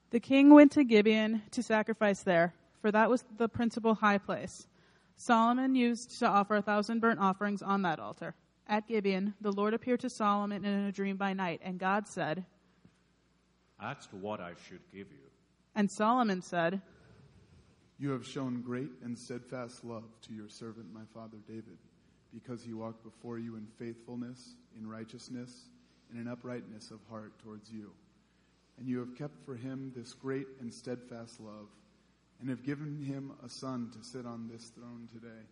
The king went to Gibeon to sacrifice there, for that was the principal high place. Solomon used to offer 1,000 burnt offerings on that altar. At Gibeon, the Lord appeared to Solomon in a dream by night, and God said, "Ask what I should give you." And Solomon said, "You have shown great and steadfast love to your servant my father David, because he walked before you in faithfulness, in righteousness, and in uprightness of heart towards you. And you have kept for him this great and steadfast love, and have given him a son to sit on this throne today.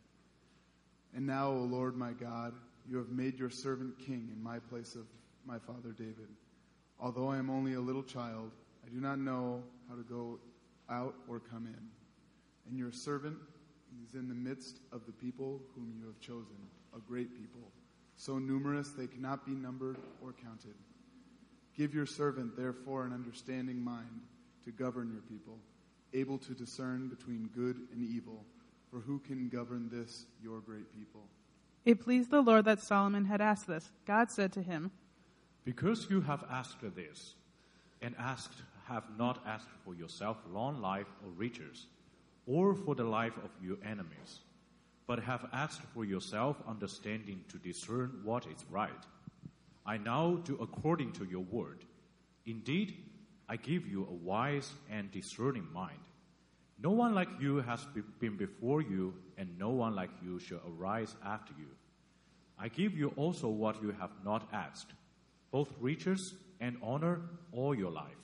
And now, O Lord my God, you have made your servant king in my place of my father David. Although I am only a little child, I do not know how to go out or come in. And your servant is in the midst of the people whom you have chosen, a great people, so numerous they cannot be numbered or counted. Give your servant, therefore, an understanding mind to govern your people, able to discern between good and evil, for who can govern this, your great people?" It pleased the Lord that Solomon had asked this. God said to him, "Because you have asked this, and have not asked for yourself long life or riches, or for the life of your enemies, but have asked for yourself understanding to discern what is right, I now do according to your word. Indeed, I give you a wise and discerning mind. No one like you has been before you, and no one like you shall arise after you. I give you also what you have not asked, both riches and honor all your life.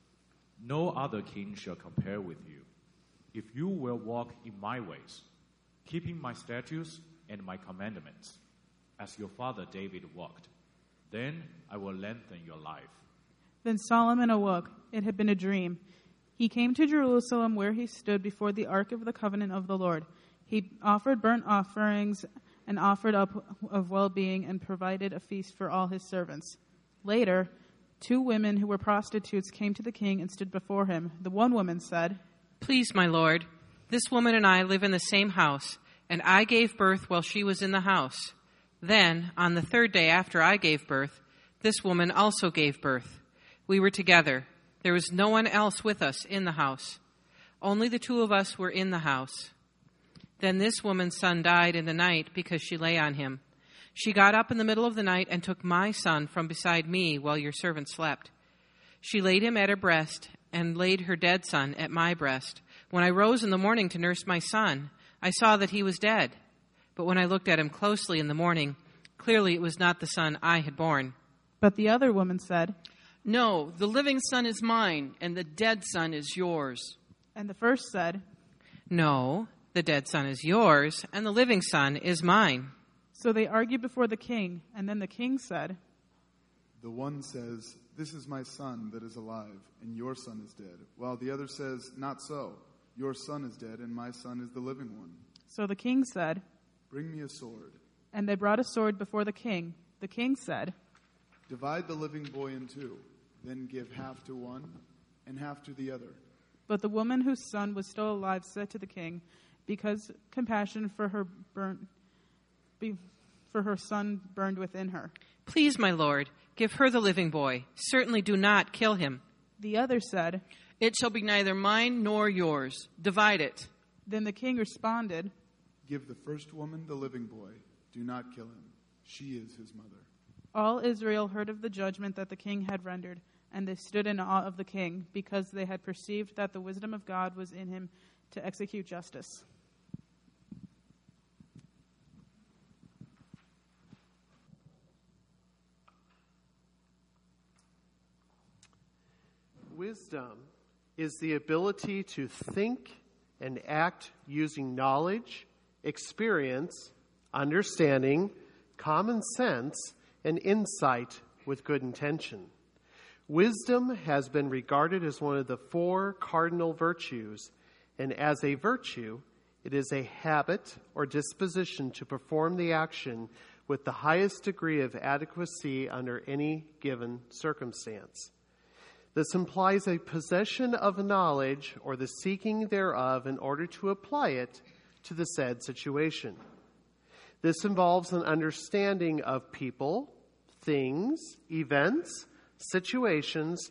No other king shall compare with you, if you will walk in my ways, keeping my statutes and my commandments, as your father David walked. Then I will lengthen your life." Then Solomon awoke. It had been a dream. He came to Jerusalem, where he stood before the ark of the covenant of the Lord. He offered burnt offerings and offered up of well-being and provided a feast for all his servants. Later, 2 women who were prostitutes came to the king and stood before him. The one woman said, "Please, my lord, this woman and I live in the same house, and I gave birth while she was in the house. Then, on the 3rd day after I gave birth, this woman also gave birth. We were together. There was no one else with us in the house. Only the 2 of us were in the house. Then this woman's son died in the night because she lay on him. She got up in the middle of the night and took my son from beside me while your servant slept. She laid him at her breast and laid her dead son at my breast. When I rose in the morning to nurse my son, I saw that he was dead. But when I looked at him closely in the morning, clearly it was not the son I had born." But the other woman said, "No, the living son is mine, and the dead son is yours." And the first said, "No, the dead son is yours, and the living son is mine." So they argued before the king, and then the king said, The one says, "This is my son that is alive, and your son is dead," while the other says, "Not so. Your son is dead, and my son is the living one." So the king said, "Bring me a sword." and they brought a sword before the king. The king said, "Divide the living boy in 2, then give half to one and half to the other." But the woman whose son was still alive said to the king, because compassion for her son burned within her, "Please, my lord, give her the living boy. Certainly do not kill him." The other said, "It shall be neither mine nor yours. Divide it." Then the king responded, "Give the first woman the living boy. Do not kill him. She is his mother." All Israel heard of the judgment that the king had rendered, and they stood in awe of the king, because they had perceived that the wisdom of God was in him to execute justice. Wisdom is the ability to think and act using knowledge, experience, understanding, common sense, and insight with good intention. Wisdom has been regarded as one of the 4 cardinal virtues, and as a virtue, it is a habit or disposition to perform the action with the highest degree of adequacy under any given circumstance. This implies a possession of knowledge or the seeking thereof in order to apply it to the said situation. This involves an understanding of people, things, events, situations,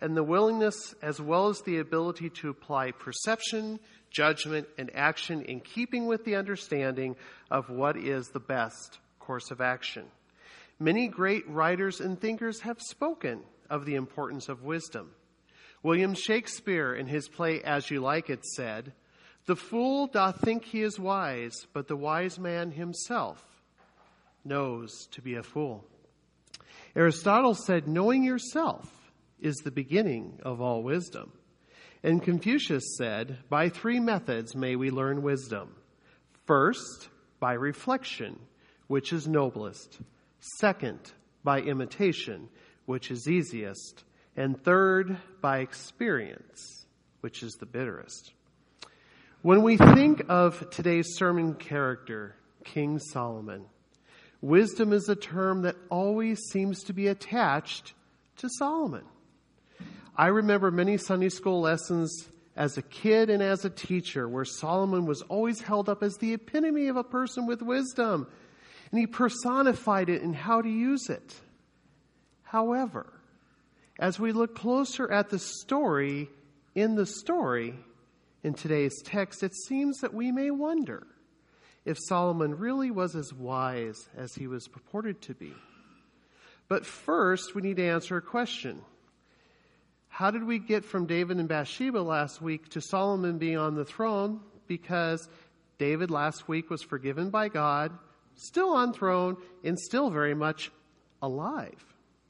and the willingness as well as the ability to apply perception, judgment, and action in keeping with the understanding of what is the best course of action. Many great writers and thinkers have spoken of the importance of wisdom. William Shakespeare, in his play As You Like It, said, "The fool doth think he is wise, but the wise man himself knows to be a fool." Aristotle said, "Knowing yourself is the beginning of all wisdom." And Confucius said, "By 3 methods may we learn wisdom. First, by reflection, which is noblest. Second, by imitation, which is easiest. And third, by experience, which is the bitterest." When we think of today's sermon character, King Solomon, wisdom is a term that always seems to be attached to Solomon. I remember many Sunday school lessons as a kid and as a teacher where Solomon was always held up as the epitome of a person with wisdom, and he personified it in how to use it. However, as we look closer at the story in today's text, it seems that we may wonder if Solomon really was as wise as he was purported to be. But first, we need to answer a question. How did we get from David and Bathsheba last week to Solomon being on the throne? Because David last week was forgiven by God, still on throne, and still very much alive.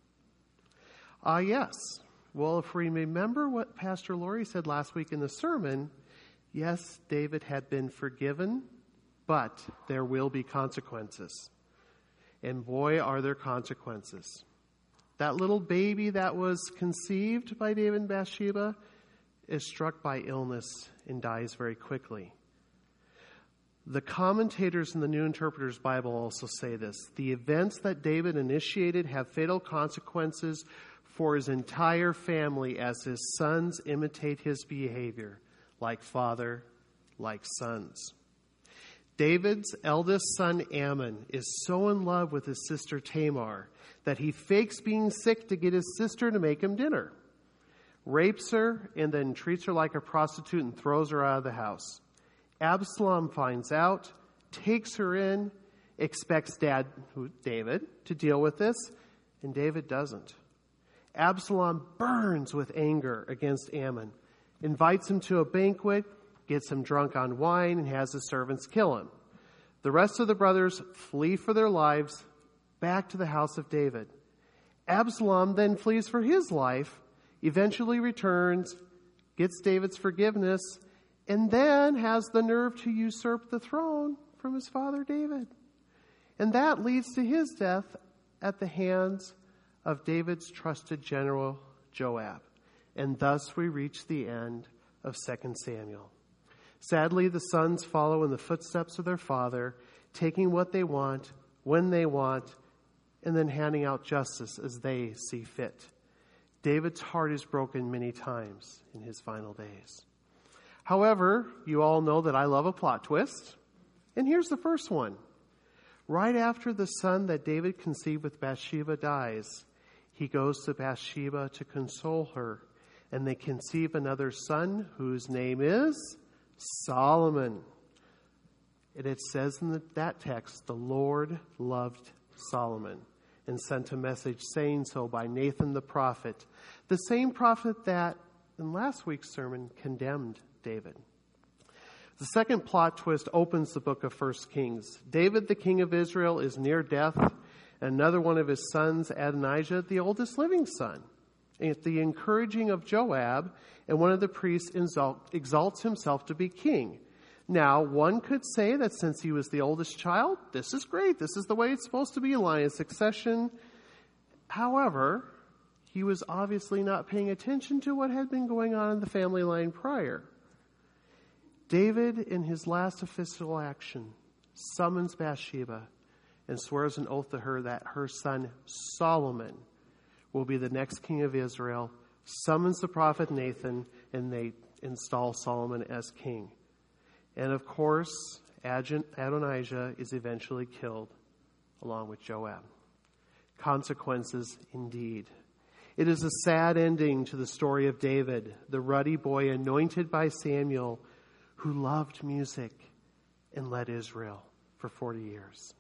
Yes. Well, if we remember what Pastor Laurie said last week in the sermon, yes, David had been forgiven, but there will be consequences. And boy, are there consequences. That little baby that was conceived by David and Bathsheba is struck by illness and dies very quickly. The commentators in the New Interpreter's Bible also say this: the events that David initiated have fatal consequences for his entire family as his sons imitate his behavior, like father, like sons. David's eldest son Ammon is so in love with his sister Tamar that he fakes being sick to get his sister to make him dinner, rapes her, and then treats her like a prostitute and throws her out of the house. Absalom finds out, takes her in, expects David, to deal with this, and David doesn't. Absalom burns with anger against Ammon, invites him to a banquet, gets him drunk on wine, and has his servants kill him. The rest of the brothers flee for their lives back to the house of David. Absalom then flees for his life, eventually returns, gets David's forgiveness, and then has the nerve to usurp the throne from his father David. And that leads to his death at the hands of David's trusted general Joab. And thus we reach the end of 2 Samuel. Sadly, the sons follow in the footsteps of their father, taking what they want, when they want, and then handing out justice as they see fit. David's heart is broken many times in his final days. However, you all know that I love a plot twist, and here's the first one. Right after the son that David conceived with Bathsheba dies, he goes to Bathsheba to console her, and they conceive another son whose name is Solomon. And it says in that text, the Lord loved Solomon and sent a message saying so by Nathan the prophet, the same prophet that in last week's sermon condemned David. The second plot twist opens the book of 1 Kings. David, the king of Israel, is near death, and another one of his sons, Adonijah, the oldest living son, at the encouraging of Joab, and one of the priests exalts himself to be king. Now, one could say that since he was the oldest child, this is great. This is the way it's supposed to be, line of succession. However, he was obviously not paying attention to what had been going on in the family line prior. David, in his last official action, summons Bathsheba and swears an oath to her that her son Solomon will be the next king of Israel, summons the prophet Nathan, and they install Solomon as king. And of course, Adonijah is eventually killed along with Joab. Consequences indeed. It is a sad ending to the story of David, the ruddy boy anointed by Samuel, who loved music and led Israel for 40 years.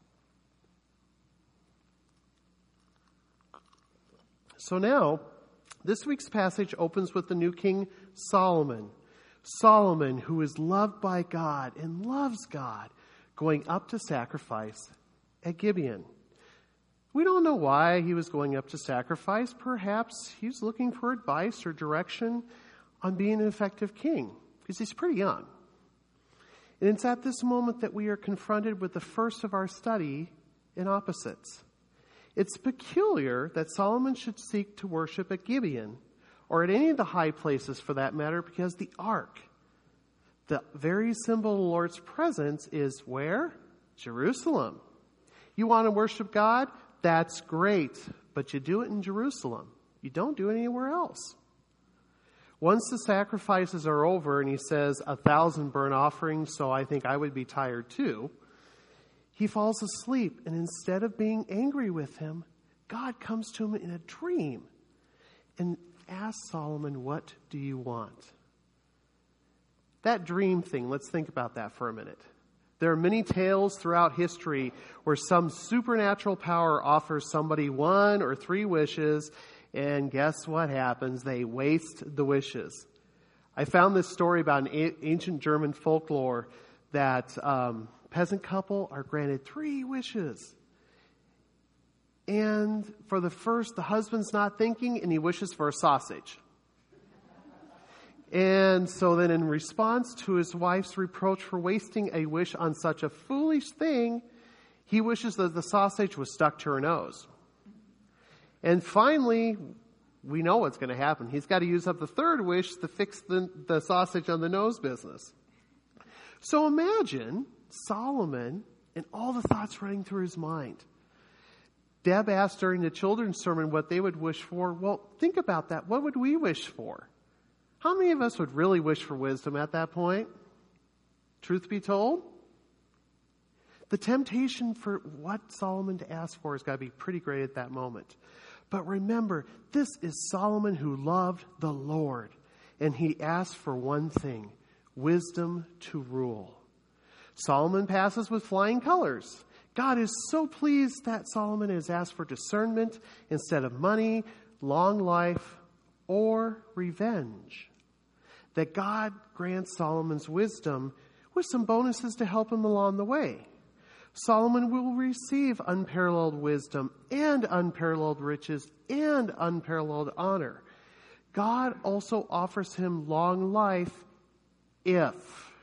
So now, this week's passage opens with the new king Solomon. Solomon, who is loved by God and loves God, going up to sacrifice at Gibeon. We don't know why he was going up to sacrifice. Perhaps he was looking for advice or direction on being an effective king, because he's pretty young. And it's at this moment that we are confronted with the first of our study in opposites. It's peculiar that Solomon should seek to worship at Gibeon, or at any of the high places for that matter, because the ark, the very symbol of the Lord's presence, is where? Jerusalem. You want to worship God? That's great, but you do it in Jerusalem. You don't do it anywhere else. Once the sacrifices are over, and he says 1,000 burnt offerings, so I think I would be tired too, he falls asleep, and instead of being angry with him, God comes to him in a dream and asks Solomon, "What do you want?" That dream thing, let's think about that for a minute. There are many tales throughout history where some supernatural power offers somebody 1 or 3 wishes, and guess what happens? They waste the wishes. I found this story about an ancient German folklore that peasant couple are granted 3 wishes. And for the first, the husband's not thinking, and he wishes for a sausage. And so then in response to his wife's reproach for wasting a wish on such a foolish thing, he wishes that the sausage was stuck to her nose. And finally, we know what's going to happen. He's got to use up the 3rd wish to fix the sausage on the nose business. So imagine Solomon and all the thoughts running through his mind. Deb asked during the children's sermon what they would wish for. Well, think about that. What would we wish for? How many of us would really wish for wisdom at that point? Truth be told, the temptation for what Solomon to ask for has got to be pretty great at that moment. But remember, this is Solomon who loved the Lord, and he asked for one thing: wisdom to rule. Solomon passes with flying colors. God is so pleased that Solomon has asked for discernment instead of money, long life, or revenge. That God grants Solomon's wisdom with some bonuses to help him along the way. Solomon will receive unparalleled wisdom and unparalleled riches and unparalleled honor. God also offers him long life if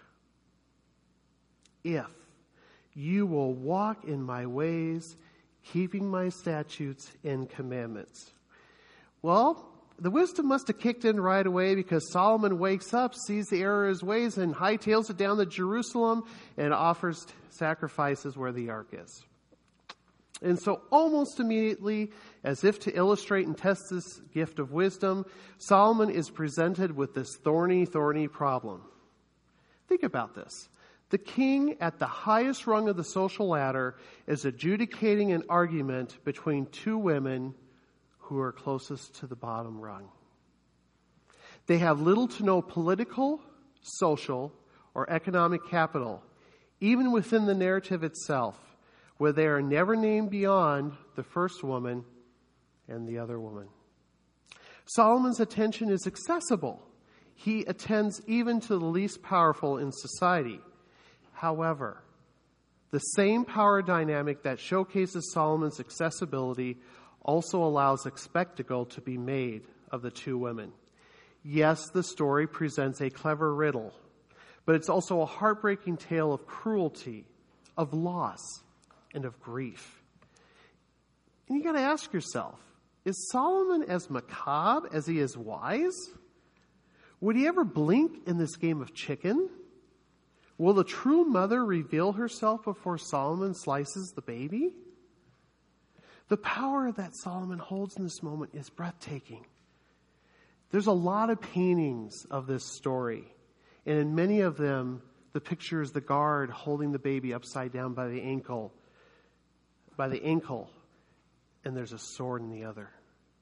you will walk in my ways, keeping my statutes and commandments. Well, the wisdom must have kicked in right away, because Solomon wakes up, sees the error of his ways, and hightails it down to Jerusalem and offers sacrifices where the ark is. And so almost immediately, as if to illustrate and test this gift of wisdom, Solomon is presented with this thorny problem. Think about this. The king at the highest rung of the social ladder is adjudicating an argument between 2 women who are closest to the bottom rung. They have little to no political, social, or economic capital, even within the narrative itself, where they are never named beyond the first woman and the other woman. Solomon's attention is accessible. He attends even to the least powerful in society. However, the same power dynamic that showcases Solomon's accessibility also allows a spectacle to be made of the 2 women. Yes, the story presents a clever riddle, but it's also a heartbreaking tale of cruelty, of loss, and of grief. And you got to ask yourself, is Solomon as macabre as he is wise? Would he ever blink in this game of chicken? Will the true mother reveal herself before Solomon slices the baby? The power that Solomon holds in this moment is breathtaking. There's a lot of paintings of this story, and in many of them, the picture is the guard holding the baby upside down by the ankle, and there's a sword in the other.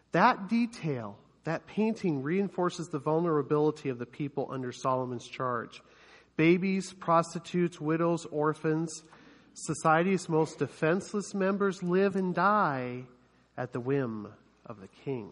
That detail, that painting, reinforces the vulnerability of the people under Solomon's charge. Babies, prostitutes, widows, orphans, society's most defenseless members live and die at the whim of the king.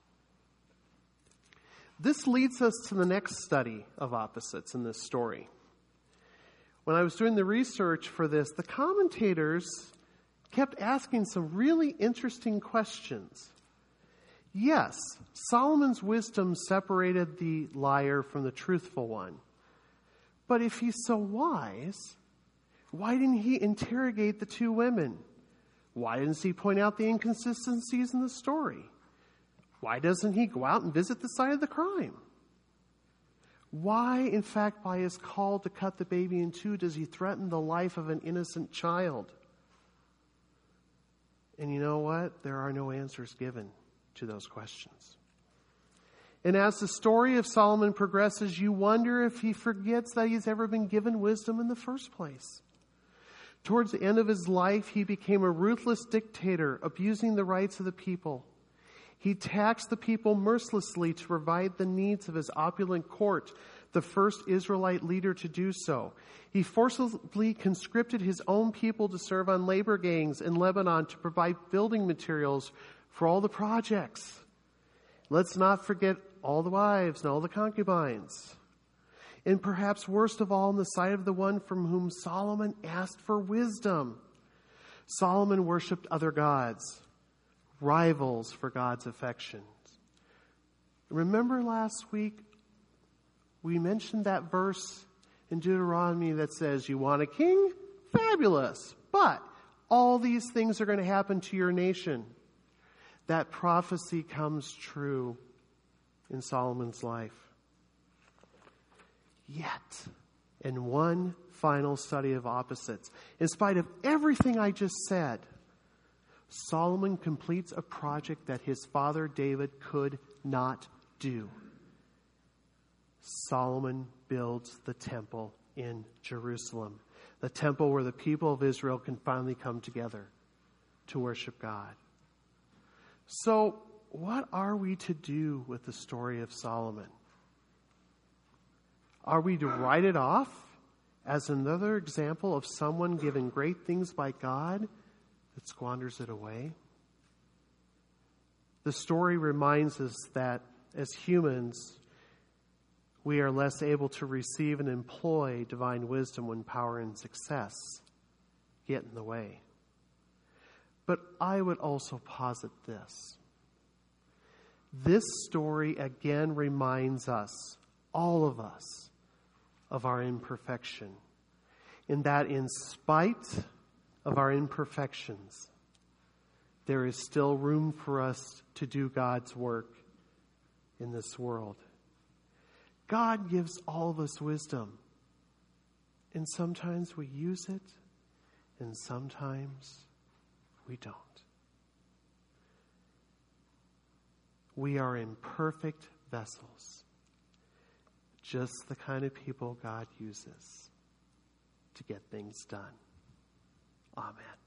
This leads us to the next study of opposites in this story. When I was doing the research for this, the commentators kept asking some really interesting questions. Yes, Solomon's wisdom separated the liar from the truthful one. But if he's so wise, why didn't he interrogate the two women? Why didn't he point out the inconsistencies in the story? Why doesn't he go out and visit the site of the crime? Why, in fact, by his call to cut the baby in two, does he threaten the life of an innocent child? And you know what? There are no answers given to those questions. And as the story of Solomon progresses, you wonder if he forgets that he's ever been given wisdom in the first place. Towards the end of his life, he became a ruthless dictator, abusing the rights of the people. He taxed the people mercilessly to provide the needs of his opulent court, the first Israelite leader to do so. He forcibly conscripted his own people to serve on labor gangs in Lebanon to provide building materials for all the projects. Let's not forget all the wives and all the concubines. And perhaps worst of all, in the sight of the one from whom Solomon asked for wisdom. Solomon worshipped other gods, rivals for God's affections. Remember last week, we mentioned that verse in Deuteronomy that says, you want a king? Fabulous. But all these things are going to happen to your nation. That prophecy comes true in Solomon's life. Yet, in one final study of opposites, in spite of everything I just said, Solomon completes a project that his father David could not do. Solomon builds the temple in Jerusalem, the temple where the people of Israel can finally come together to worship God. So, what are we to do with the story of Solomon? Are we to write it off as another example of someone given great things by God that squanders it away? The story reminds us that as humans, we are less able to receive and employ divine wisdom when power and success get in the way. But I would also posit this. This story again reminds us, all of us, of our imperfection. In that in spite of our imperfections, there is still room for us to do God's work in this world. God gives all of us wisdom. And sometimes we use it, and sometimes we don't. We are imperfect vessels, just the kind of people God uses to get things done. Amen.